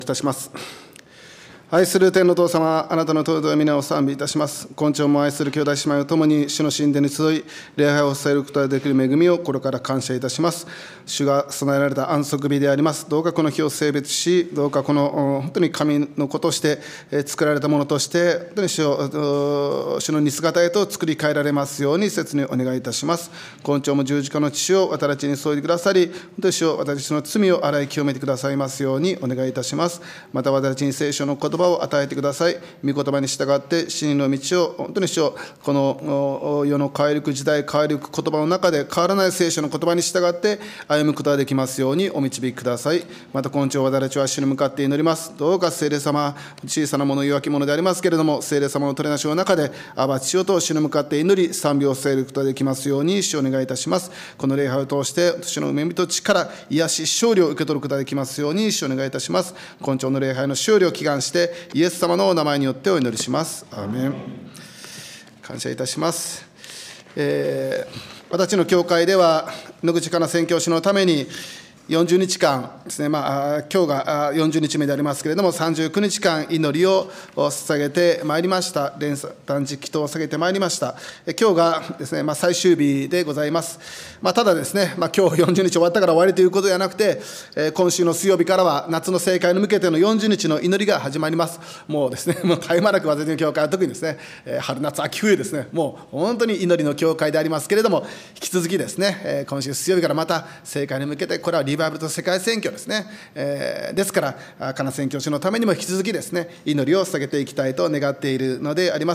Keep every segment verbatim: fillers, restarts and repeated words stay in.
いたします。愛する天のお父様、あなたの尊い皆を賛美いたします。今朝も愛する兄弟姉妹を共に主の神殿に集い、礼拝を伝えることができる恵みを心から感謝いたします。主が備えられた安息日であります。どうかこの日を聖別し、どうかこの本当に神の子として作られたものとして、本当に主を主の似姿へと作り変えられますように切にお願いいたします。今朝も十字架の父を私たちに添えてくださり、本当に主を私たちの罪を洗い清めてくださいますようにお願いいたします。また私たちに聖書の言葉を与えてください。御言葉に従って真理の道を本当に主をこの世の変わりゆく時代変わりゆく言葉の中で変わらない聖書の言葉に従って歩むことができますようにお導きください。また今朝私たちは主に向かって祈ります。どうか聖霊様、小さなもの弱き者でありますけれども、聖霊様の取りなしの中でアバ父よと主に向かって祈り賛美を伝えることができますように主をお願いいたします。この礼拝を通して主の恵みと力、癒し勝利を受け取ることができますように主をお願いいたします。今朝の礼拝の勝利を祈願してイエス様のお名前によってお祈りします。アーメン。感謝いたします。えー、私の教会では野口かな宣教師のためによんじゅうにちかんですね、まあ、今日がよんじゅうにちめでありますけれども、さんじゅうくにちかん祈りを捧げてまいりました。連断食祈祷を捧げてまいりました。今日がですね、まあ、最終日でございます。まあ、ただですね、まあ、今日よんじゅうにち終わったから終わりということではなくて、今週の水曜日からは夏の盛会に向けてのよんじゅうにちの祈りが始まります。もうですね、もう絶え間なく私の教会は特にですね、春夏秋冬ですね、もう本当に祈りの教会でありますけれども、引き続きですね、今週水曜日からまた盛会に向けて、これはリバイバルと世界宣教ですね、えー、ですからかな宣教師のためにも引き続きですね、祈りを捧げていきたいと願っているのであります。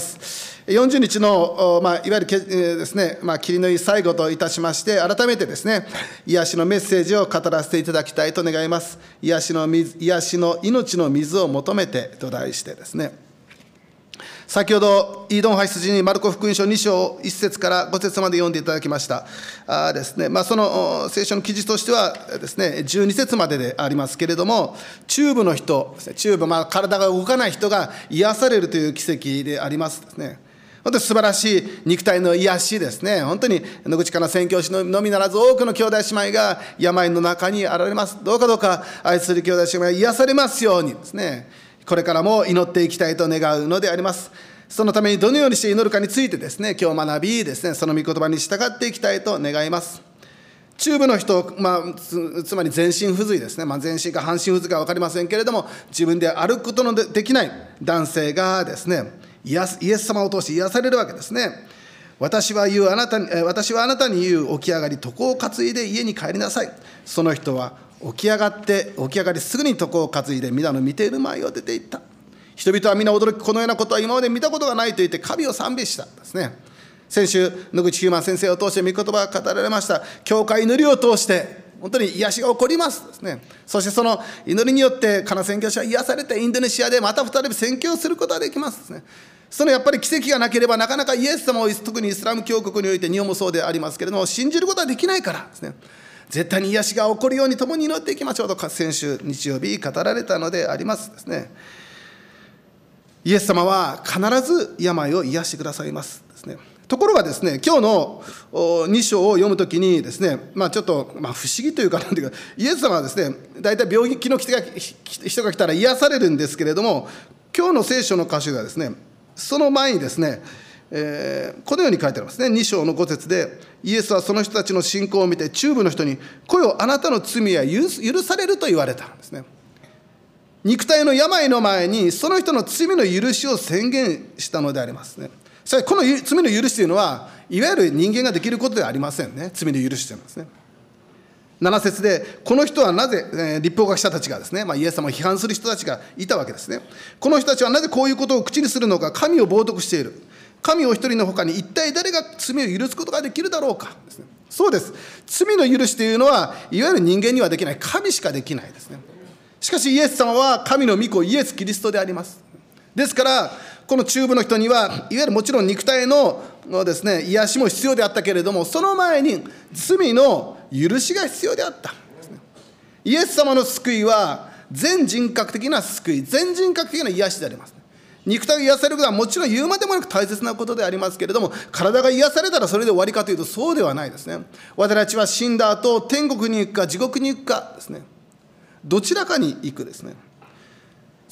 よんじゅうにちの、まあ、いわゆるけ、えー、ですね、まあ、霧のいい最後といたしまして、改めてですね、癒しのメッセージを語らせていただきたいと願います。癒しの水、癒しの命の水を求めてと題してですね、先ほど、イードン派羊にマルコ福音書にしょういっせつからごせつまで読んでいただきました。あですね、まあ、その聖書の記事としてはですね、じゅうにせつまででありますけれども、チューブの人ですね、チューブ、まあ、体が動かない人が癒されるという奇跡でありますですね。本当に素晴らしい肉体の癒しですね。本当に野口かな宣教師のみならず多くの兄弟姉妹が病の中にあられます。どうかどうか愛する兄弟姉妹が癒されますようにですね、これからも祈っていきたいと願うのであります。そのためにどのようにして祈るかについてですね、今日学びですね、その御言葉に従っていきたいと願います。チューブの人、まあ、つ, つまり全身不随ですね、まあ、全身か半身不随か分かりませんけれども、自分で歩くことの で, できない男性がですね、イエス様を通して癒されるわけですね。私は言うあなたに、私はあなたに言う、起き上がり床を担いで家に帰りなさい。その人は起き上がって起き上がりすぐに床を担いで皆の見ている前を出て行った。人々は皆驚き、このようなことは今まで見たことがないと言って神を賛美したですね。先週野口ヒューマン先生を通して御言葉が語られました。教会祈りを通して本当に癒しが起こりますですね。そしてその祈りによってカナ宣教師は癒されてインドネシアでまた再び宣教することができますですね。そのやっぱり奇跡がなければなかなかイエス様を特にイスラム教国において日本もそうでありますけれども信じることはできないからですね。絶対に癒しが起こるように共に祈っていきましょうと先週日曜日語られたのでありますですね。イエス様は必ず病を癒してくださいますですね。ところがですね、今日のに章を読むときにですね、まあ、ちょっと、まあ、不思議というかなんていうか、イエス様はですね、大体病気の人が来たら癒されるんですけれども、今日の聖書の箇所がですね、その前にですね、えー、このように書いてありますね。に章のご節で、イエスはその人たちの信仰を見て、チューブの人に、来よ、あなたの罪は許されると言われたんですね。肉体の病の前にその人の罪の許しを宣言したのでありますね。それこの罪の許しというのはいわゆる人間ができることではありませんね。罪の許しというのはですね。なな節でこの人はなぜ、えー、立法学者たちがですね、まあ、イエス様を批判する人たちがいたわけですね。この人たちはなぜこういうことを口にするのか。神を冒涜している。神お一人のほかに一体誰が罪を許すことができるだろうかですね。そうです。罪の許しというのはいわゆる人間にはできない。神しかできないですね。しかしイエス様は神の御子イエス・キリストであります。ですからこのチューブの人にはいわゆるもちろん肉体のですね、癒しも必要であったけれども、その前に罪の許しが必要であった。イエス様の救いは全人格的な救い、全人格的な癒しであります。肉体が癒されることはもちろん言うまでもなく大切なことでありますけれども、体が癒されたらそれで終わりかというとそうではないですね。私たちは死んだ後天国に行くか地獄に行くかですね、どちらかに行くですね。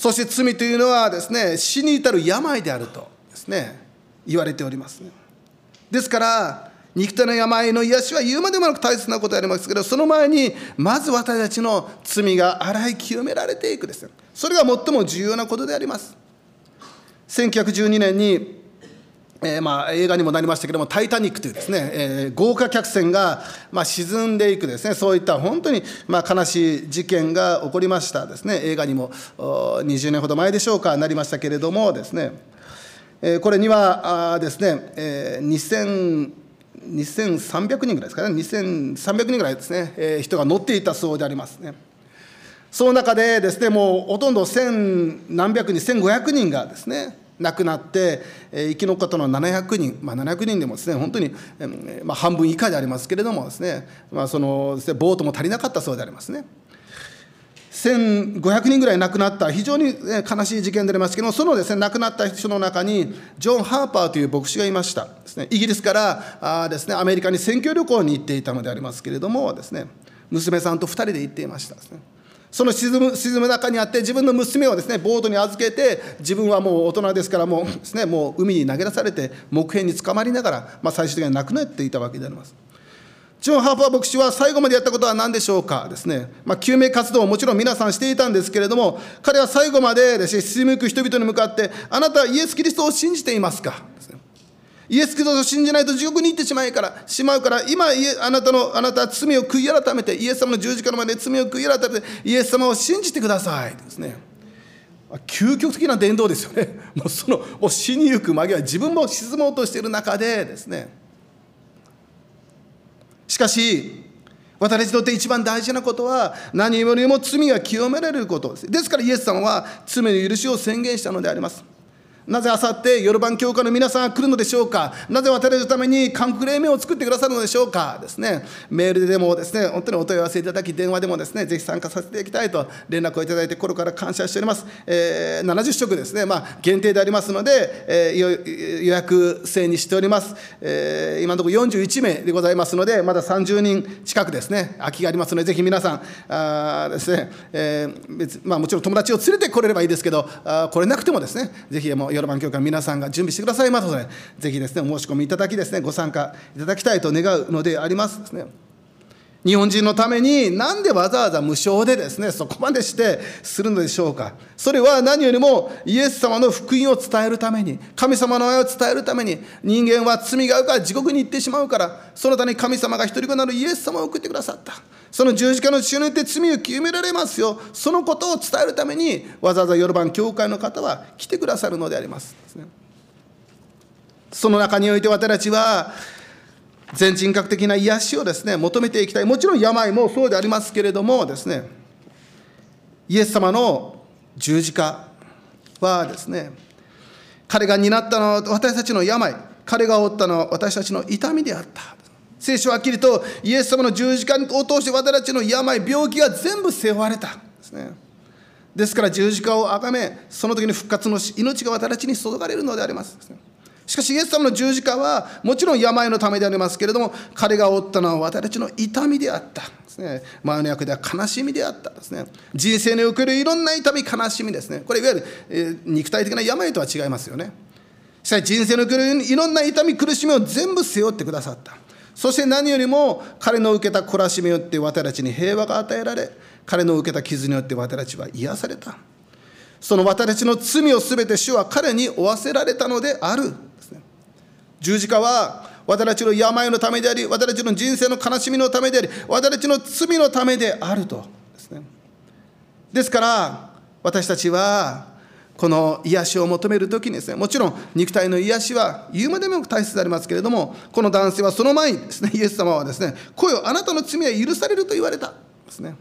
そして罪というのはですね、死に至る病であるとですね、言われておりますね。ですから、肉体の病の癒しは言うまでもなく大切なことでありますけど、その前に、まず私たちの罪が洗い清められていくですね。それが最も重要なことであります。せんきゅうひゃくじゅうにねんに、えーまあ、映画にもなりましたけれども、タイタニックというですね、えー、豪華客船が、まあ、沈んでいくですね、そういった本当に、まあ、悲しい事件が起こりましたですね。映画にもにじゅうねんほど前でしょうか、なりましたけれどもですね、えー、これにはあですね、えー、にせんにせんさんびゃくにんぐらいですかね、にせんさんびゃくにんぐらいですね、えー、人が乗っていたそうでありますね。その中でですね、もうほとんど千何百人、せんごひゃくにんがですね、亡くなって、えー、生き残ったのはななひゃくにん、まあ、ななひゃくにんでもですね、本当に、えーまあ、半分以下でありますけれどもですね、まあ、そのですね、ボートも足りなかったそうでありますね。せんごひゃくにんぐらい亡くなった非常に悲しい事件でありますけれども、そのですね、亡くなった人の中にジョン・ハーパーという牧師がいましたですね。イギリスからあですね、アメリカに宣教旅行に行っていたのでありますけれどもですね、娘さんとふたりで行っていましたですね。その沈む沈む中にあって、自分の娘をですね、ボートに預けて、自分はもう大人ですから、もうですね、もう海に投げ出されて木片につかまりながら、まあ、最終的には亡くなっていたわけであります。ジョン・ハーパー牧師は最後までやったことは何でしょうかですね、まあ、救命活動をもちろん皆さんしていたんですけれども、彼は最後までですね、沈みゆく人々に向かって、あなたはイエス・キリストを信じていますかですね。イエス・キリストを信じないと地獄に行ってしまうから、しまうから今あなたのあなたは罪を悔い改めて、イエス様の十字架の前で罪を悔い改めて、イエス様を信じてくださいですね。究極的な伝道ですよね。もうそのもう死にゆく間際、自分も沈もうとしている中でですね、しかし私たちにとって一番大事なことは、何よりも罪が清められることです。ですからイエス様は罪の許しを宣言したのであります。なぜあさってヨルバン教会の皆さんが来るのでしょうか。なぜ私たちのために韓国黎明を作ってくださるのでしょうかですね。メールでもですね、本当にお問い合わせいただき、電話でもですね、ぜひ参加させていただきたいと連絡をいただいて、心から感謝しております。えー、ななじゅっしょくですね、まあ、限定でありますので、えー、予約制にしております。えー、今のところよんじゅういちめいでございますので、まださんじゅうにん近くですね、空きがありますので、ぜひ皆さん、あですね、えー別まあ、もちろん友達を連れてこれればいいですけど、あ来れなくてもですね、ぜひもうヨルバン教会の皆さんが準備してくださいますので、ぜひですね、お申し込みいただきですね、ご参加いただきたいと願うのでありますですね。日本人のためになんでわざわざ無償でですね、そこまでしてするのでしょうか。それは何よりもイエス様の福音を伝えるために、神様の愛を伝えるために、人間は罪があるから地獄に行ってしまうから、そのために神様が一人子なるイエス様を送ってくださった。その十字架の血によって罪を清められますよ。そのことを伝えるために、わざわざヨルバン教会の方は来てくださるのでありますですね。その中において私たちは全人格的な癒しをですね、求めていきたい。もちろん病もそうでありますけれどもですね、イエス様の十字架はですね、彼が担ったのは私たちの病、彼が負ったのは私たちの痛みであった。聖書ははっきりとイエス様の十字架を通して私たちの病、病気が全部背負われたですね。ですから十字架をあがめ、その時に復活の命が私たちに注がれるのでありますですね。しかしイエス様の十字架はもちろん病のためでありますけれども、彼が負ったのは私たちの痛みであったですね。前の訳では悲しみであったですね。人生におけるいろんな痛み、悲しみですね。これいわゆる、えー、肉体的な病とは違いますよね。しかし人生におけるいろんな痛み、苦しみを全部背負ってくださった。そして何よりも彼の受けた懲らしみによって私たちに平和が与えられ、彼の受けた傷によって私たちは癒された。その私たちの罪をすべて主は彼に負わせられたのである。十字架は私たちの病のためであり、私たちの人生の悲しみのためであり、私たちの罪のためであるとですね。ですから私たちはこの癒しを求めるときにですね、もちろん肉体の癒しは言うまでも大切でありますけれども、この男性はその前にですね、イエス様はですね、来いよ、あなたの罪は許されると言われたですね。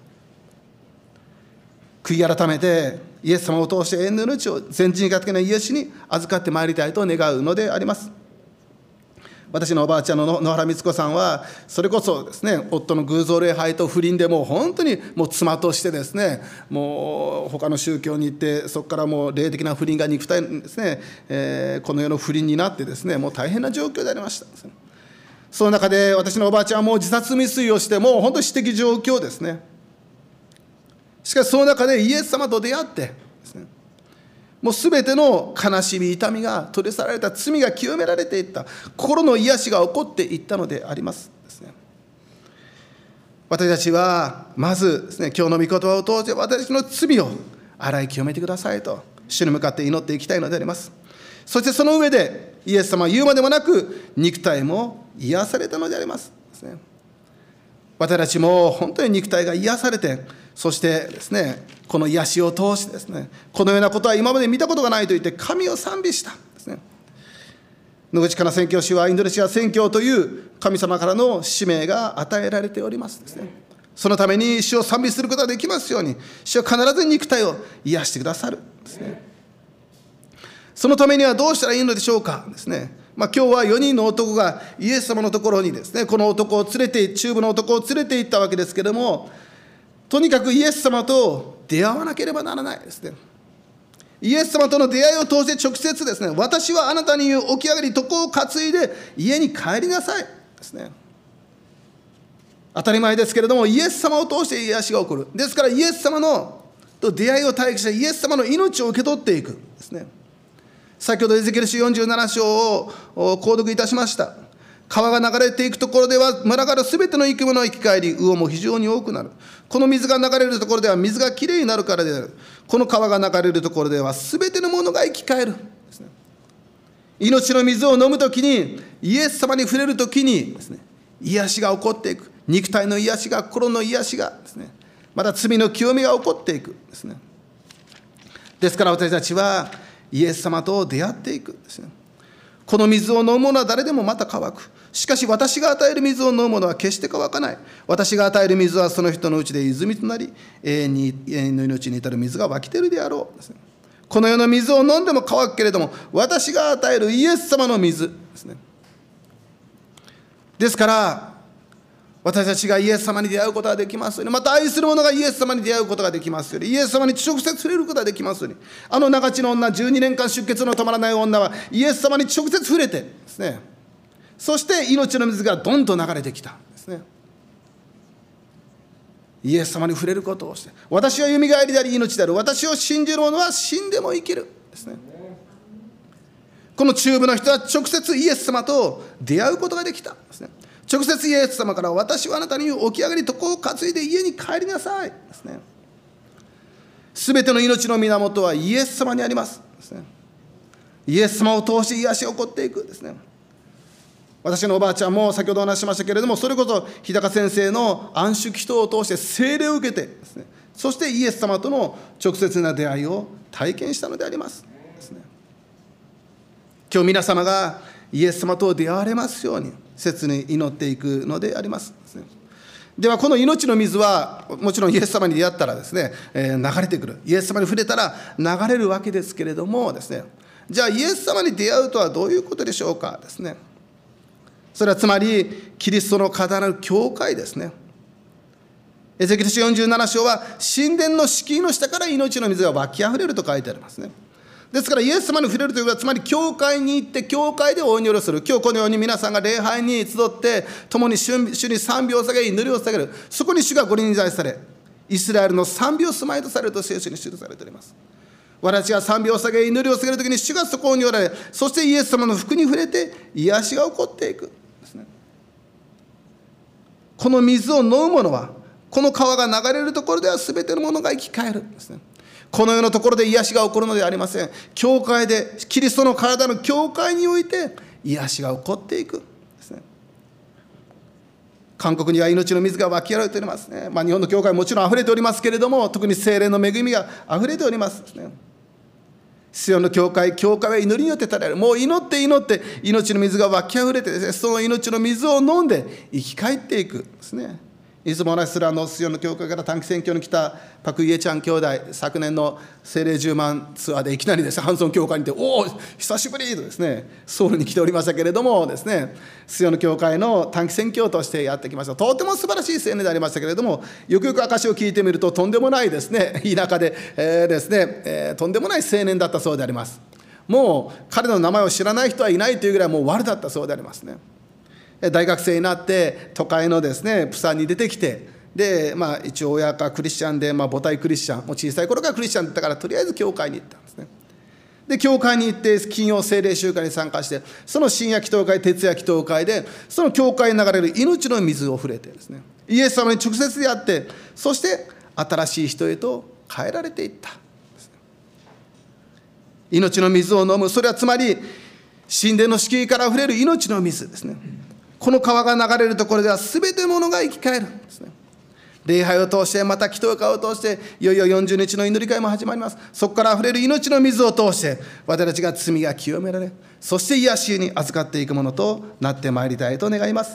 悔い改めてイエス様を通して永遠の命を全人格的な癒しに預かってまいりたいと願うのであります。私のおばあちゃんの野原光子さんは、それこそですね、夫の偶像礼拝と不倫でもう本当にもう妻としてですね、もう他の宗教に行って、そこからもう霊的な不倫が肉体ですね、えー、この世の不倫になってですね、もう大変な状況でありました。その中で私のおばあちゃんはもう自殺未遂をして、もう本当に死的状況ですね。しかしその中でイエス様と出会ってですね、 もうすべての悲しみ、痛みが取り去られた、罪が清められていった、心の癒しが起こっていったのでありますですね。私たちはまずですね、今日の御言葉を通して私の罪を洗い清めてくださいと主に向かって祈っていきたいのであります。そしてその上でイエス様は言うまでもなく肉体も癒されたのでありますですね。私たちも本当に肉体が癒されて、そしてですね、この癒しを通してですね、このようなことは今まで見たことがないと言って神を賛美したですね。野口かな宣教師はインドネシア宣教という神様からの使命が与えられておりますですね。そのために主を賛美することができますように、主は必ず肉体を癒してくださるですね。そのためにはどうしたらいいのでしょうかですね。まあ、今日はよにんの男がイエス様のところにですね、この男を連れて、中部の男を連れて行ったわけですけれども、とにかくイエス様と出会わなければならないですね。イエス様との出会いを通して直接ですね、私はあなたに言う、起き上がり床を担いで家に帰りなさいですね。当たり前ですけれども、イエス様を通して癒しが起こる。ですからイエス様のと出会いを体験してイエス様の命を受け取っていくですね。先ほどエゼキエル書よんじゅうなな章を購読いたしました。川が流れていくところでは群がるすべての生き物は生き返り、魚も非常に多くなる。この水が流れるところでは水がきれいになるからである。この川が流れるところではすべてのものが生き返るですね。命の水を飲むときに、イエス様に触れるときにですね、癒しが起こっていく。肉体の癒しが、心の癒しがですね、また罪の清めが起こっていくですね。ですから私たちはイエス様と出会っていくですね。この水を飲むものは誰でもまた乾く。しかし私が与える水を飲むものは決して乾かない。私が与える水はその人のうちで泉となり、永遠に永遠の命に至る水が湧き出るであろうですね。この世の水を飲んでも乾くけれども、私が与えるイエス様の水ですね。ですから私たちがイエス様に出会うことができますように、また愛する者がイエス様に出会うことができますように、イエス様に直接触れることができますように、あの長地の女、じゅうにねんかん出血の止まらない女はイエス様に直接触れてですね、そして命の水がどんと流れてきたですね。イエス様に触れることをして、私はよみがえりであり命である、私を信じる者は死んでも生きるですね。この中部の人は直接イエス様と出会うことができたですね。直接イエス様から、私はあなたに言う、起き上がり床を担いで家に帰りなさいですね。すべての命の源はイエス様にありますですね。イエス様を通して癒しが起こっていくですね。私のおばあちゃんも先ほどお話ししましたけれども、それこそ日高先生の安祝祈祷を通して聖霊を受けてですね、そしてイエス様との直接な出会いを体験したのでありますですね。今日皆様がイエス様と出会われますように切に祈っていくのでありますですね。ではこの命の水はもちろんイエス様に出会ったらですね、えー、流れてくる、イエス様に触れたら流れるわけですけれどもですね、じゃあイエス様に出会うとはどういうことでしょうかですね。それはつまりキリストの体なる教会ですね。エゼキエル書よんじゅうなな章は神殿の敷居の下から命の水が湧きあふれると書いてありますね。ですからイエス様に触れるということは、つまり教会に行って教会でお祈りをする。今日このように皆さんが礼拝に集って共に主に賛美を下げ、祈りを下げる。そこに主がご臨在され、イスラエルの賛美を住まいとされると聖書に記されております。私が賛美を下げ、祈りを下げるときに主がそこにおられ、そしてイエス様の福に触れて癒しが起こっていくですね。この水を飲む者は、この川が流れるところでは全てのものが生き返るですね。このようなところで癒しが起こるのではありません。教会で、キリストの体の教会において癒しが起こっていくですね。韓国には命の水が湧き上がっておりますね。まあ、日本の教会はもちろんあふれておりますけれども、特に聖霊の恵みがあふれておりますですね。シオンの教会、教会は祈りによって垂れる。もう祈って祈って命の水が湧きあふれてですね、その命の水を飲んで生き返っていくですね。いつもお話しするあのシオンの教会から短期宣教に来たパク・イエチャン兄弟、昨年の聖霊じゅうまんツアーでいきなりですね、ハンソン教会に行って、おお久しぶりとですね、ソウルに来ておりましたけれどもですね、シオンの教会の短期宣教としてやってきました。とても素晴らしい青年でありましたけれども、よくよく証を聞いてみると、とんでもないですね、田舎で、えー、ですね、えー、とんでもない青年だったそうであります。もう彼の名前を知らない人はいないというぐらいもう悪だったそうでありますね。大学生になって都会のですねプサンに出てきて、でまあ一応親がクリスチャンで、まあ、母体クリスチャン、もう小さい頃からクリスチャンだったからとりあえず教会に行ったんですね。 で、教会に行って、金曜聖霊集会に参加して、その深夜祈祷会、徹夜祈祷会で、その教会に流れる命の水を触れてですね、イエス様に直接であって、そして新しい人へと変えられていった。命の水を飲む、それはつまり、神殿の敷居からあふれる命の水ですね。この川が流れるところでは、すべてのものが生き返るんですね。礼拝を通して、また祈祷会を通して、いよいよよんじゅうにちの祈り会も始まります。そこからあふれる命の水を通して、私たちが罪が清められ、そして癒しに預かっていくものとなってまいりたいと願います。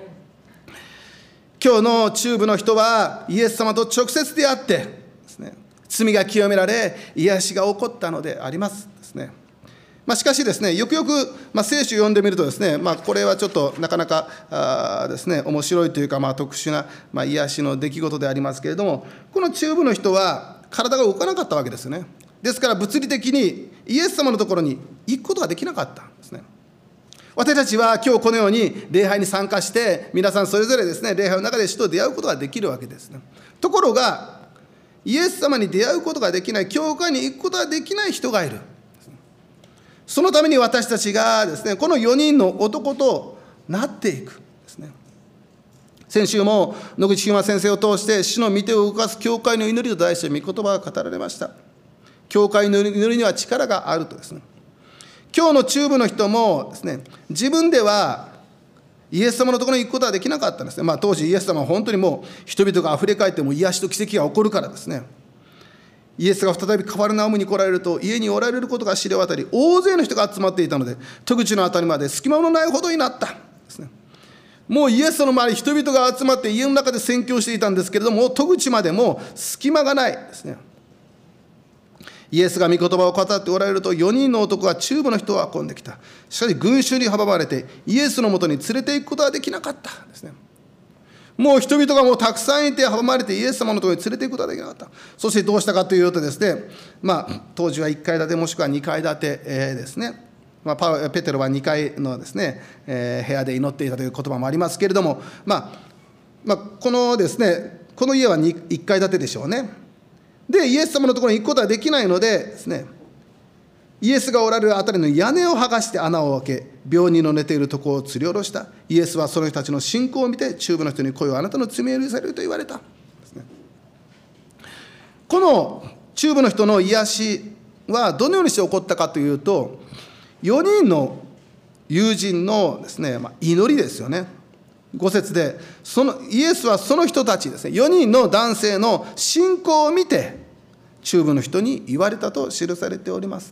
今日の中部の人は、イエス様と直接出会ってですね、罪が清められ、癒しが起こったのでありますですね。まあ、しかしですね、よくよく、まあ、聖書を読んでみるとですね、まあ、これはちょっとなかなかあですね、面白いというか、まあ、特殊な、まあ、癒しの出来事でありますけれども、この中部の人は体が動かなかったわけですよね。ですから物理的にイエス様のところに行くことができなかったんですね。私たちは今日このように礼拝に参加して、皆さんそれぞれですね、礼拝の中で主と出会うことができるわけですね。ところが、イエス様に出会うことができない、教会に行くことができない人がいる。そのために私たちがですね、このよにんの男となっていくですね。先週も野口ひま先生を通して、主の御手を動かす教会の祈りと題して御言葉が語られました。教会の祈りには力があるとですね。今日の中部の人もですね、自分ではイエス様のところに行くことはできなかったんですね。まあ、当時イエス様は本当にもう人々があふれかえっても癒しと奇跡が起こるからですね。イエスが再びカファルナウムに来られると、家におられることが知れ渡り、大勢の人が集まっていたので、戸口のあたりまで隙間のないほどになったですね。もうイエスの周り、人々が集まって家の中で宣教していたんですけれども、戸口までも隙間がないですね。イエスが御言葉を語っておられると、よにんの男が中部の人を運んできた。しかし群衆に阻まれて、イエスのもとに連れて行くことはできなかったですね。もう人々がもうたくさんいて阻まれてイエス様のところに連れて行くことができなかった。そしてどうしたかというとですね、まあ、当時はいっかい建てもしくはにかい建て、えー、ですね、まあ、パペテロはにかいのですね、えー、部屋で祈っていたという言葉もありますけれども、まあまあ、このですね、この家はいっかい建てでしょうね。で、イエス様のところに行くことはできないのでですね、イエスがおられるあたりの屋根を剥がして穴を開け、病人の寝ているところを吊り下ろした。イエスはその人たちの信仰を見て、中部の人に来いよ、あなたの罪を許されると言われた。この中部の人の癒しはどのようにして起こったかというと、よにんの友人のですね、まあ、祈りですよね。ご節で、そのイエスはその人たちですね、よにんの男性の信仰を見て、中部の人に言われたと記されております。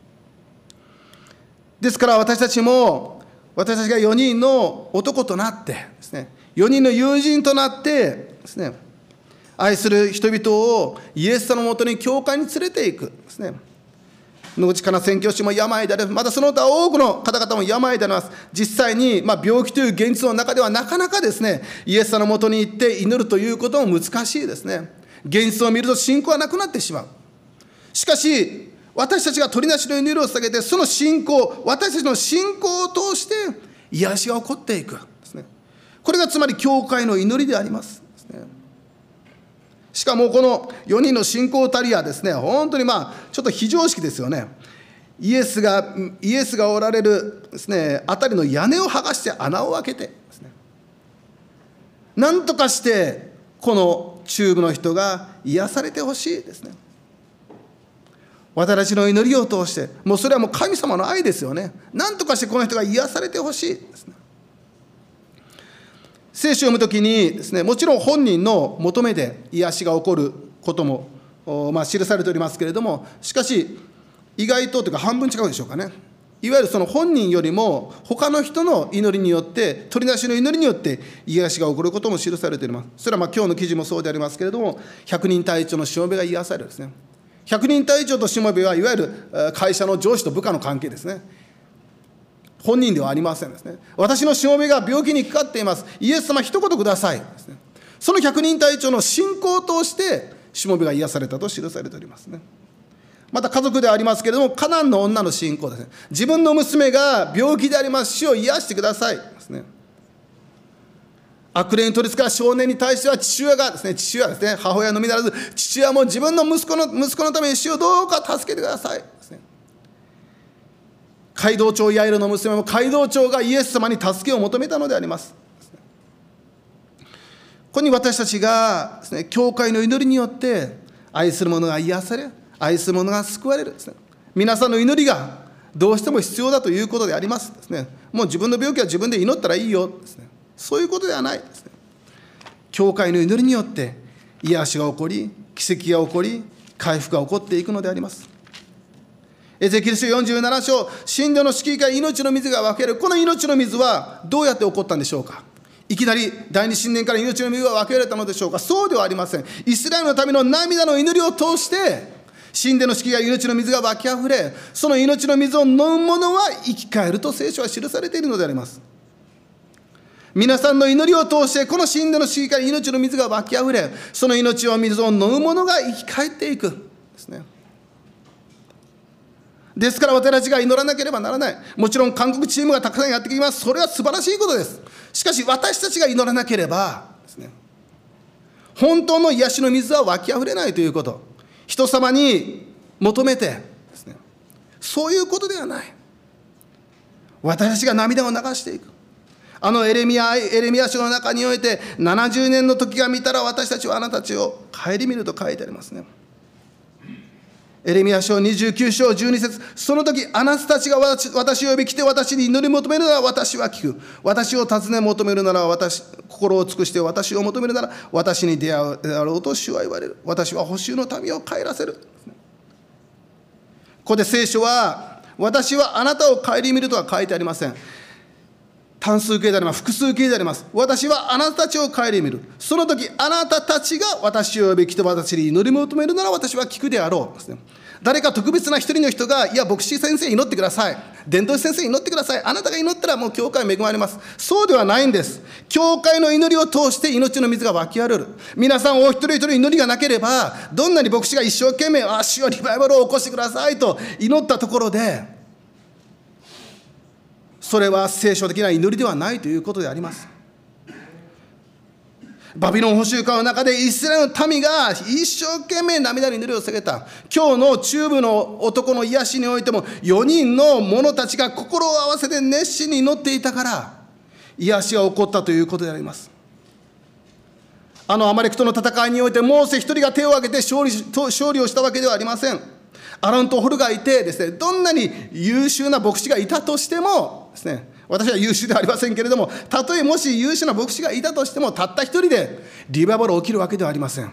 ですから私たちも、私たちがよにんの男となってですね、よにんの友人となってですね、愛する人々をイエス様のもとに教会に連れていくですね。野口かな宣教師も病である、またその他多くの方々も病であります。実際に、まあ、病気という現実の中ではなかなかですね、イエス様のもとに行って祈るということも難しいですね。現実を見ると信仰はなくなってしまう。しかし私たちが取りなしの祈りを捧げて、その信仰、私たちの信仰を通して癒しが起こっていくですね。これがつまり教会の祈りでありますですね。しかもこのよにんの信仰たりはですね、本当にまあちょっと非常識ですよね。イエスがイエスがおられるですね、あたりの屋根を剥がして穴を開けてですね、なんとかしてこの中部の人が癒されてほしいですね。私たちの祈りを通して、もうそれはもう神様の愛ですよね。なんとかしてこの人が癒されてほしいですね。聖書を読むときにですね、もちろん本人の求めで癒しが起こることも、まあ、記されておりますけれども、しかし意外とというか半分違うでしょうかね。いわゆるその本人よりも他の人の祈りによって、取りなしの祈りによって癒しが起こることも記されております。それはまあ今日の記事もそうでありますけれども、百人隊長のしもべが癒されるですね。百人隊長としもべはいわゆる会社の上司と部下の関係ですね。本人ではありませんですね。私のしもべが病気にかかっています。イエス様一言くださいですね。その百人隊長の信仰を通してしもべが癒されたと記されておりますね。また家族でありますけれども、カナンの女の信仰ですね。自分の娘が病気であります。主を癒してくださいですね。悪霊に取りつかれた少年に対しては父親がですね、父親ですね、母親のみならず、父親も自分の息子の息子のために主をどうか助けてくださいですね。 街道長ヤイロの娘も街道長がイエス様に助けを求めたのであります。ここに私たちがですね、教会の祈りによって愛する者が癒され、愛する者が救われるですね。皆さんの祈りがどうしても必要だということでありますですね。もう自分の病気は自分で祈ったらいいよですね。そういうことではないですね。教会の祈りによって癒しが起こり、奇跡が起こり、回復が起こっていくのであります。エゼキエル書よんじゅうなな章、神殿の敷居から命の水が分ける。この命の水はどうやって起こったんでしょうか。いきなり第二神殿から命の水が分けられたのでしょうか。そうではありません。イスラエルのための涙の祈りを通して神殿の敷居から命の水が湧きあふれ、その命の水を飲む者は生き返ると聖書は記されているのであります。皆さんの祈りを通してこの神殿の敷居から命の水が湧きあふれ、その命の水を飲む者が生き返っていくですね。ですから私たちが祈らなければならない。もちろん韓国チームがたくさんやってきます。それは素晴らしいことです。しかし私たちが祈らなければですね、本当の癒しの水は湧きあふれないということ。人様に求めてですね、そういうことではない。私たちが涙を流していく。あのエレミヤ、エレミヤ書の中において、ななじゅうねんの時が見たら私たちはあなたたちを顧みると書いてありますね。エレミヤ書にじゅうきゅう章じゅうに節、その時あなたたちが私、私を呼び来て私に祈り求めるなら私は聞く。私を尋ね求めるなら私、心を尽くして私を求めるなら私に出会うであろうと主は言われる。私は捕囚の民を帰らせる。ここで聖書は、私はあなたを顧みるとは書いてありません。単数形であります。複数形であります。私はあなたたちを顧みる。その時あなたたちが私を呼び来て私に祈り求めるなら私は聞くであろうですね。誰か特別な一人の人が、いや牧師先生祈ってください、伝道師先生祈ってください、あなたが祈ったらもう教会恵まれます。そうではないんです。教会の祈りを通して命の水が湧きあるる。皆さんお一人一人祈りがなければ、どんなに牧師が一生懸命あ主よリバイバルを起こしてくださいと祈ったところで、それは聖書的な祈りではないということであります。バビロン捕囚下の中でイスラエルの民が一生懸命涙の祈りを下げた。今日の中部の男の癒しにおいてもよにんの者たちが心を合わせて熱心に祈っていたから癒しが起こったということであります。あのアマレクとの戦いにおいてモーセ一人が手を挙げて勝利、勝利をしたわけではありません。アロンとホルがいてですね、どんなに優秀な牧師がいたとしてもですね、私は優秀ではありませんけれども、たとえもし優秀な牧師がいたとしても、たった一人でリバイバル起きるわけではありません。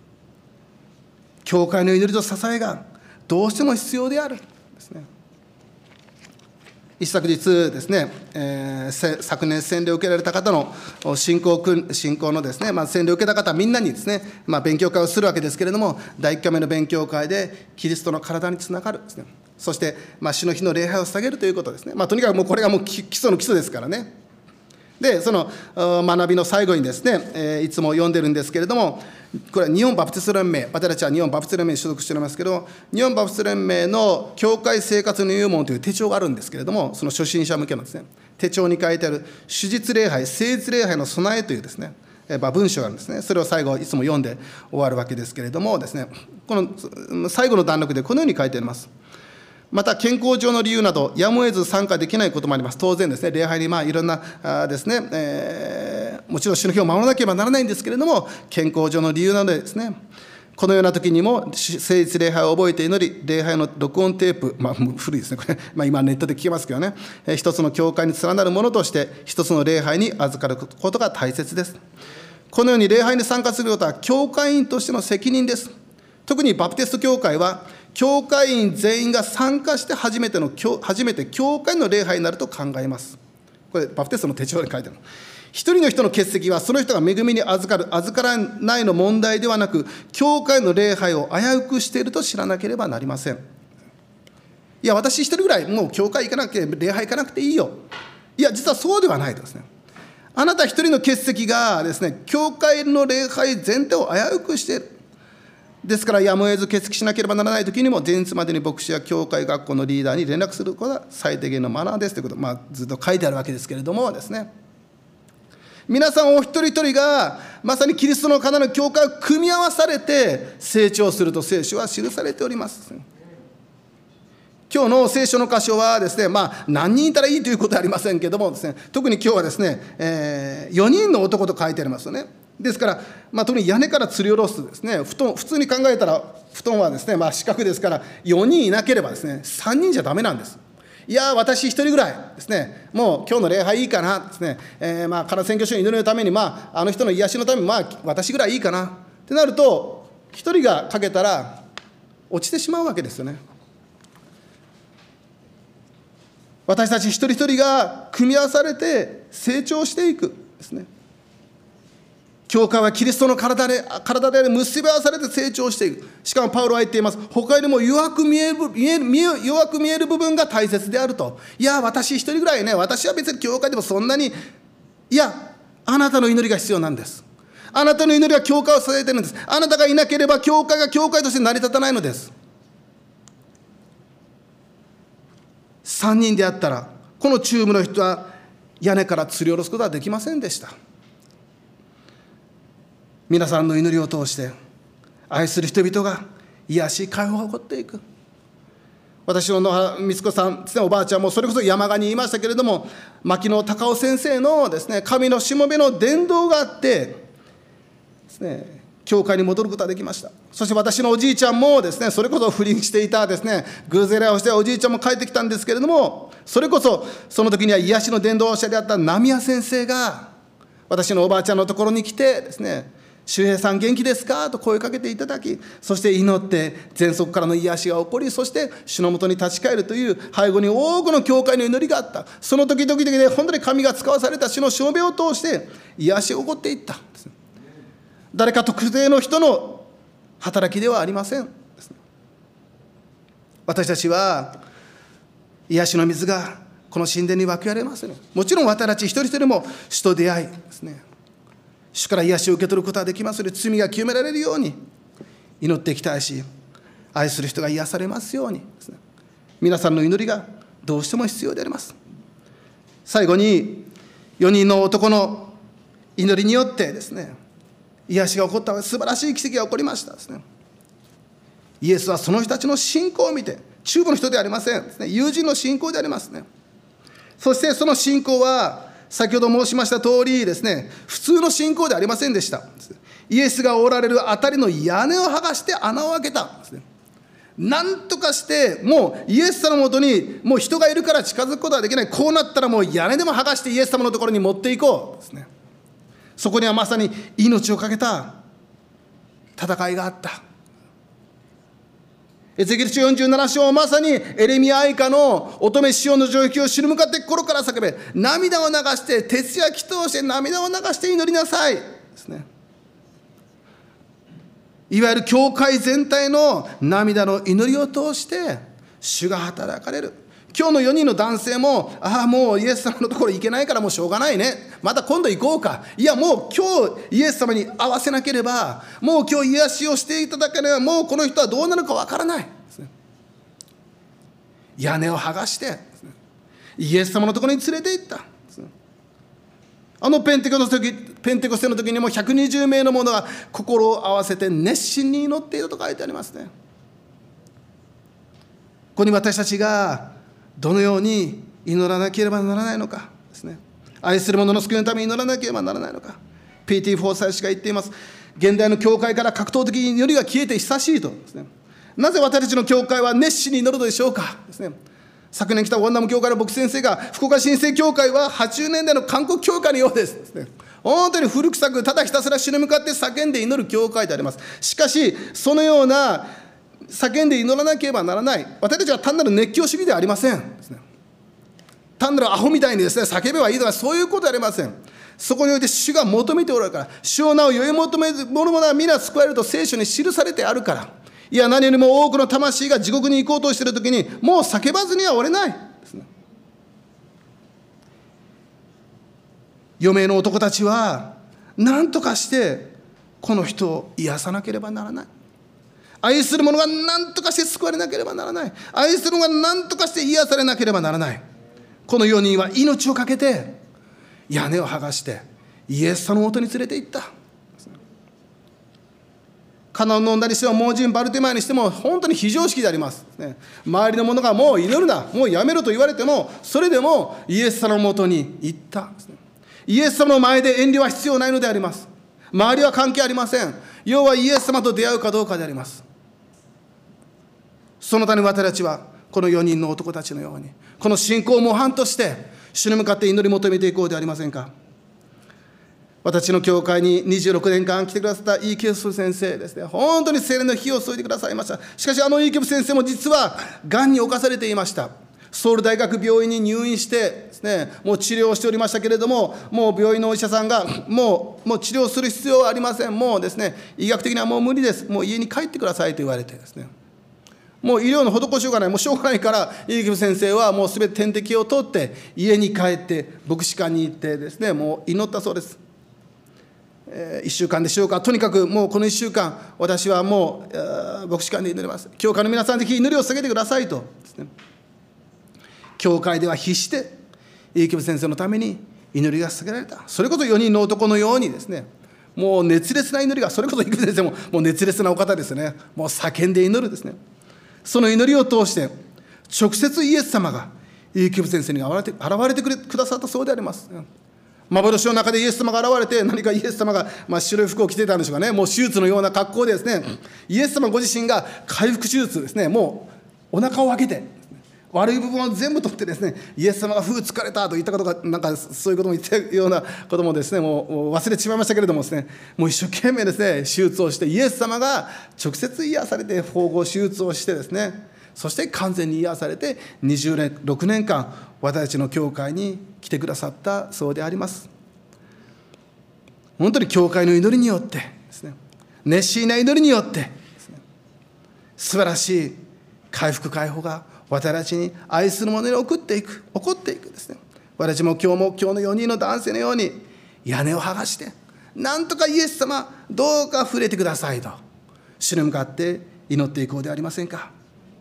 教会の祈りと支えがどうしても必要であるですね。一昨日ですね、えー、昨年洗礼を受けられた方の信仰信仰のですね、まあ、洗礼を受けた方みんなにですね、まあ、勉強会をするわけですけれども、だいいっかいめの勉強会でキリストの体につながるですね。そして、まあ、主の日の礼拝を捧げるということですね。まあ、とにかくもうこれがもう基礎の基礎ですからね。で、その学びの最後にですね、えー、いつも読んでるんですけれども、これは日本バプテスト連盟、私たちは日本バプテスト連盟に所属しておりますけど、日本バプテスト連盟の教会生活の入門という手帳があるんですけれども、その初心者向けのですね、手帳に書いてある手術礼拝、聖日礼拝の備えというですね、文章があるんですね。それを最後いつも読んで終わるわけですけれどもですね、この最後の段落でこのように書いてあります。また健康上の理由などやむを得ず参加できないこともあります。当然ですね、礼拝にまあいろんなあですね、えー、もちろん主の日を守らなければならないんですけれども、健康上の理由などでですね、このような時にも聖日礼拝を覚えて祈り、礼拝の録音テープ、まあ、古いですねこれ、まあ、今ネットで聞けますけどね、えー、一つの教会に連なるものとして一つの礼拝に預かることが大切です。このように礼拝に参加することは教会員としての責任です。特にバプテスト教会は教会員全員が参加して初めての初めて教会の礼拝になると考えます。これバプテストの手帳に書いてある。一人の人の欠席はその人が恵みに預かる預からないの問題ではなく、教会の礼拝を危うくしていると知らなければなりません。いや私一人ぐらいもう教会行かなくて礼拝行かなくていいよ。いや実はそうではないですね。あなた一人の欠席がですね、教会の礼拝全体を危うくしている。ですからやむを得ず欠席しなければならないときにも、前日までに牧師や教会学校のリーダーに連絡することが最低限のマナーですということを、まあ、ずっと書いてあるわけですけれどもですね、皆さんお一人一人がまさにキリストの体の教会を組み合わされて成長すると聖書は記されております。 今日の聖書の箇所はですね、まあ、何人いたらいいということはありませんけれどもですね、特に今日はですね、えー、よにんの男と書いてありますよね。ですから、まあ、特に屋根から吊り下ろすですね、布団、普通に考えたら、布団はですね、まあ、四角ですから、よにんいなければですね、さんにんじゃダメなんです。いや、私一人ぐらいですね、もう今日の礼拝いいかなですね、えー、まあ、カナ選挙所に祈りのために、まあ、あの人の癒しのために、まあ、私ぐらいいいかなってなると、一人がかけたら、落ちてしまうわけですよね。私たち一人一人が組み合わされて成長していくですね。教会はキリストの体で、体で結び合わされて成長していく。しかもパウロは言っています。他よりも弱く見える、見える、見える、弱く見える部分が大切であると。いや、私一人ぐらいね、私は別に教会でもそんなに、いや、あなたの祈りが必要なんです。あなたの祈りは教会を支えているんです。あなたがいなければ教会が教会として成り立たないのです。さんにんであったら、このチューブの人は屋根から吊り下ろすことはできませんでした。皆さんの祈りを通して、愛する人々が癒し、解放が起こっていく。私の野原光子さんですね、おばあちゃんもそれこそ山鹿に言いましたけれども、牧野隆夫先生のですね、神のしもべの伝道があってですね、教会に戻ることができました。そして私のおじいちゃんもですね、それこそ不倫していたですね、偶然礼をしておじいちゃんも帰ってきたんですけれども、それこそその時には癒しの伝道者であった浪谷先生が私のおばあちゃんのところに来てですね、周平さん元気ですかと声かけていただき、そして祈って喘息からの癒しが起こり、そして主のもとに立ち返るという背後に多くの教会の祈りがあった。その時々で本当に神が使わされた主のしもべを通して癒しが起こっていったんです。誰か特定の人の働きではありません。私たちは癒しの水がこの神殿に湧き上がりますね。もちろん私たち一人一人も主と出会いですね、主から癒しを受け取ることができますので、罪が清められるように祈っていきたいし、愛する人が癒されますようにですね、皆さんの祈りがどうしても必要であります。最後によにんの男の祈りによってですね、癒しが起こった素晴らしい奇跡が起こりましたですね。イエスはその人たちの信仰を見て、中部の人ではありませんですね、友人の信仰でありますね。そしてその信仰は先ほど申しました通りですね、普通の信仰ではありませんでした。イエスがおられるあたりの屋根を剥がして穴を開けたんですね。なんとかしてもうイエス様のもとにもう人がいるから近づくことはできない。こうなったらもう屋根でも剥がしてイエス様のところに持っていこうですね。そこにはまさに命を懸けた戦いがあった。エゼキエル書よんじゅうなな章はまさにエレミア愛花の乙女シオンの城壁を主に向かって心から叫べ、涙を流して徹夜祈祷して涙を流して祈りなさいですね。いわゆる教会全体の涙の祈りを通して主が働かれる。今日のよにんの男性も、ああもうイエス様のところ行けないからもうしょうがないね、また今度行こうか、いやもう今日イエス様に合わせなければ、もう今日癒しをしていただければもうこの人はどうなるかわからないですね。屋根を剥がしてイエス様のところに連れて行った。あのペンテコステの時、ペンテコステの時にもひゃくにじゅうめいの者が心を合わせて熱心に祈っていると書いてありますね。ここに私たちがどのように祈らなければならないのかですね。愛する者の救いのために祈らなければならないのか。ピーティーフォー 祭司が言っています。現代の教会から格闘的に祈りが消えて久しいとですね。なぜ私たちの教会は熱心に祈るのでしょうかですね。昨年来たワンダム教会の牧師先生が、福岡新生教会ははちじゅうねんだいの韓国教会のようですですね。本当に古臭くただひたすら主に向かって叫んで祈る教会であります。しかしそのような叫んで祈らなければならない、私たちは単なる熱狂主義ではありませんですね。単なるアホみたいにですね叫べばいいとかそういうことではありません。そこにおいて主が求めておられるから、主をなお酔い求める者は皆救われると聖書に記されてあるから。いや何よりも多くの魂が地獄に行こうとしているときにもう叫ばずにはおれないですね。余命の男たちは何とかしてこの人を癒さなければならない。愛する者が何とかして救われなければならない。愛する者が何とかして癒されなければならない。このよにんは命を懸けて屋根を剥がしてイエス様のもとに連れて行った。 カナンの女にしても、盲人バルテマイにしても、本当に非常識であります。ね、周りの者がもう祈るな、もうやめろと言われても、それでもイエス様のもとに行ったんですね。イエス様の前で遠慮は必要ないのであります。周りは関係ありません。要はイエス様と出会うかどうかであります。そのため私たちは、このよにんの男たちのように、この信仰を模範として、主に向かって祈り求めていこうではありませんか。私の教会ににじゅうろくねんかん来てくださったイーケフ先生ですね、本当に聖霊の火を注いでくださいました。しかし、あのイーケフ先生も実は、がんに侵されていました。ソウル大学病院に入院してですね、もう治療をしておりましたけれども、もう病院のお医者さんが、もう、もう治療する必要はありません。もうですね、医学的にはもう無理です。もう家に帰ってくださいと言われてですね、もう医療の施しようがない、もうしょうがないから、イーケフ先生はもうすべて点滴を取って、家に帰って、牧師館に行ってですね、もう祈ったそうです。いっしゅうかんでしょうか、とにかくもうこのいっしゅうかん、私はもう牧師館で祈ります。教会の皆さん、ぜひ祈りを下げてくださいとですね。教会では必して、イーケフ先生のために祈りが捧げられた。それこそよにんの男のようにですね、もう熱烈な祈りが、それこそイーケフ先生ももう熱烈なお方ですね。もう叫んで祈るですね。その祈りを通して、直接イエス様がイーケフ先生に現れて、現れてくれくださったそうであります。幻の中でイエス様が現れて、何かイエス様が、まあ、白い服を着ていたんでしょうかね、もう手術のような格好でですね、イエス様ご自身が回復手術ですね、もうお腹を開けて、悪い部分を全部取ってですね、イエス様がふう疲れたと言ったことが、なんかそういうことも言ったようなこともですね、もう忘れてしまいましたけれどもですね、もう一生懸命ですね、手術をして、イエス様が直接癒されて、縫合手術をしてですね、そして完全に癒されて、にじゅうろくねんかん、私たちの教会に来てくださったそうであります。本当に教会の祈りによってですね、熱心な祈りによってですね、素晴らしい回復解放が私たちに愛する者に送っていく、起こっていくですね。私たちも今日も今日のよにんの男性のように屋根を剥がして、なんとかイエス様どうか触れてくださいと主に向かって祈っていこうではありませんか。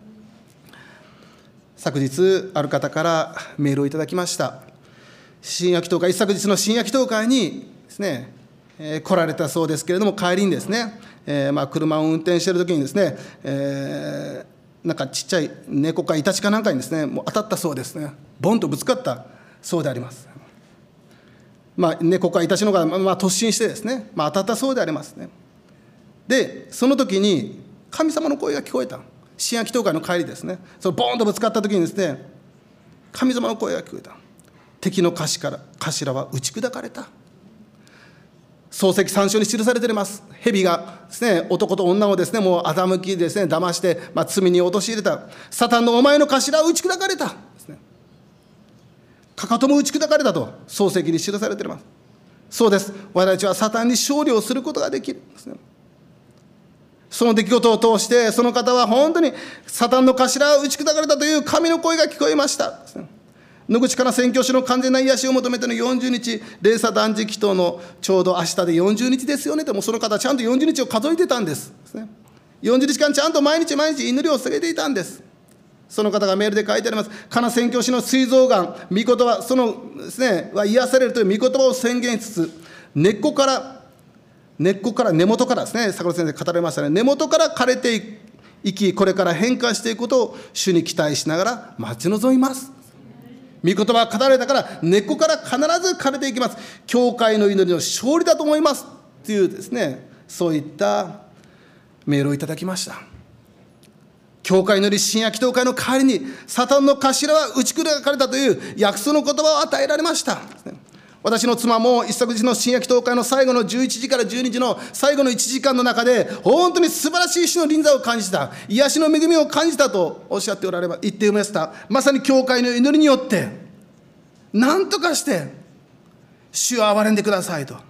昨日ある方からメールをいただきました。新約祷会、一昨日の新約祷会にですね、えー、来られたそうですけれども、帰りにですね、えー、まあ車を運転しているときにですね、えー、なんかちっちゃい猫かイタチかなんかにですね、もう当たったそうですね。ボンとぶつかったそうであります。まあ、猫かイタチのが、まあ、突進してですね、まあ、当たったそうでありますね。で、その時に神様の声が聞こえた。新約祷会の帰りですね、そのボーンとぶつかった時にですね、神様の声が聞こえた。敵の頭は打ち砕かれた。漱石三章に記されております。蛇がですね、男と女をですね、もう欺きですね、騙して、まあ、罪に陥れた。サタンのお前の頭は打ち砕かれたですね。かかとも打ち砕かれたと漱石に記されております。そうです。私たちはサタンに勝利をすることができるんですね。その出来事を通して、その方は本当にサタンの頭を打ち砕かれたという神の声が聞こえました。野口から宣教師の完全な癒しを求めてのよんじゅうにち、霊差断食祈祷のちょうど明日でよんじゅうにちですよね。でもその方はちゃんとよんじゅうにちを数えてたんです。よんじゅうにちかんちゃんと毎日毎日祈りを捧げていたんです。その方がメールで書いてあります。カナ宣教師の膵臓がん、御言葉、そのですね、は癒されるという御言葉を宣言しつつ、根っこから、根っこから根元からですね、坂本先生語られましたね、根元から枯れていき、これから変化していくことを主に期待しながら待ち望みます。御言葉が語られたから、根っこから必ず枯れていきます。教会の祈りの勝利だと思いますというですね、そういったメールをいただきました。教会の祈り、新約教会の代わりに、サタンの頭は打ち砕かれたという約束の言葉を与えられました。私の妻も一昨日の新約教会の最後のじゅういちじからじゅうにじの最後のいちじかんの中で、本当に素晴らしい主の臨在を感じた、癒しの恵みを感じたとおっしゃっておられば言っていました。まさに教会の祈りによって、何とかして主を憐れんでくださいと。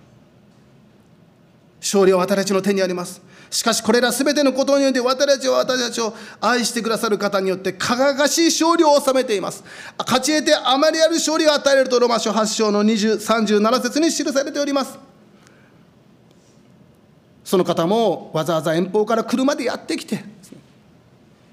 勝利は私たちの手にあります。しかしこれらすべてのことによって、私たちは私たちを愛してくださる方によって輝かしい勝利を収めています。勝ち得てあまりある勝利を与えられるとローマ書はち章のにじゅう、さんじゅうなな節に記されております。その方もわざわざ遠方から車でやってきて、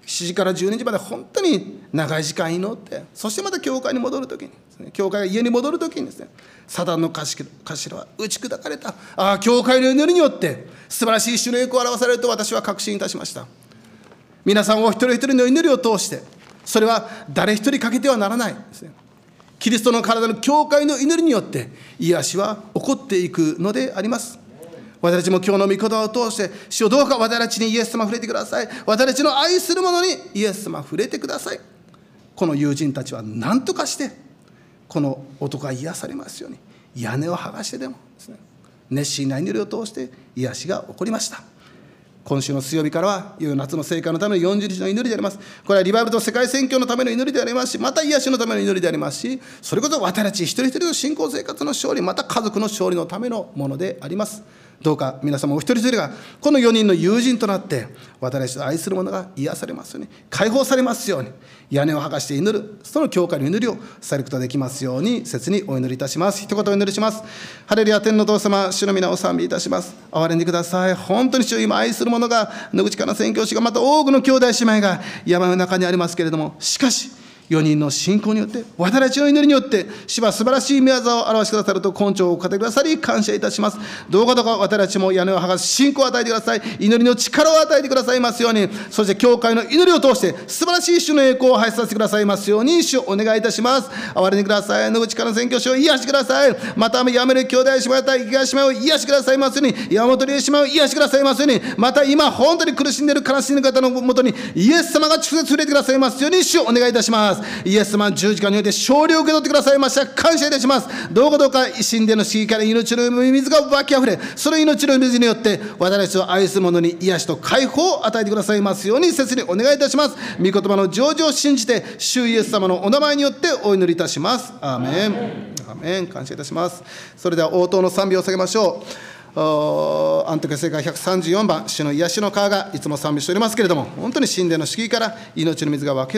しちじからじゅうにじまで本当に長い時間祈って、そしてまた教会に戻るときにですね、教会が家に戻るときにですね、サタンの頭は打ち砕かれた。ああ、教会の祈りによって素晴らしい主の栄光を表されると私は確信いたしました。皆さんお一人一人の祈りを通して、それは誰一人欠けてはならないですね。キリストの体の教会の祈りによって癒しは起こっていくのであります。私たちも今日の御言葉を通して、主よどうか私たちにイエス様触れてください。私たちの愛する者にイエス様触れてください。この友人たちは何とかしてこの男が癒されますように、屋根を剥がしてでもですね、熱心な祈りを通して癒しが起こりました。今週の水曜日からは、いよいよ夏の聖火のためのよんじゅうにちの祈りであります。これはリバイバルと世界宣教のための祈りでありますし、また癒しのための祈りでありますし、それこそ私たち一人一人の信仰生活の勝利、また家族の勝利のためのものであります。どうか皆様お一人一人がこのよにんの友人となって、私たちと愛する者が癒されますように、解放されますように、屋根を剥がして祈る、その教会の祈りをされることができますように切にお祈りいたします。一言お祈りします。ハレルヤ、天のお父様、主の皆を賛美いたします。憐れんでください。本当に主を今愛する者が、野口かな宣教師が、また多くの兄弟姉妹が山の中にありますけれども、しかしよにんの信仰によって、私たちの祈りによって、主は素晴らしい御業を表してくださると根性を語ってくださり、感謝いたします。どうかどうか私たちも屋根を剥がす信仰を与えてください。祈りの力を与えてくださいますように、そして教会の祈りを通して、素晴らしい主の栄光を発させてくださいますように、主をお願いいたします。憐れんでください。野口からの宣教師を癒してください。また、やめる兄弟姉妹や東姉妹を癒してくださいますように、山本理恵姉妹を癒してくださいますように、また今、本当に苦しんでいる、悲しんでいる方のもとに、イエス様が直接触れてくださいますように、主をお願いいたします。イエス様十字架において勝利を受け取ってくださいました。感謝いたします。どうかどうか神殿の敷居から命の水が湧きあふれ、その命の水によって私たちを愛する者に癒しと解放を与えてくださいますように切にお願いいたします。御言葉の成就を信じて、主イエス様のお名前によってお祈りいたします。アーメン。アーメン。感謝いたします。それでは応答の賛美を下げましょう。アントケ聖歌ひゃくさんじゅうよんばん、主の癒しの川がいつも賛美しておりますけれども、本当に神殿の敷居から命の水が湧き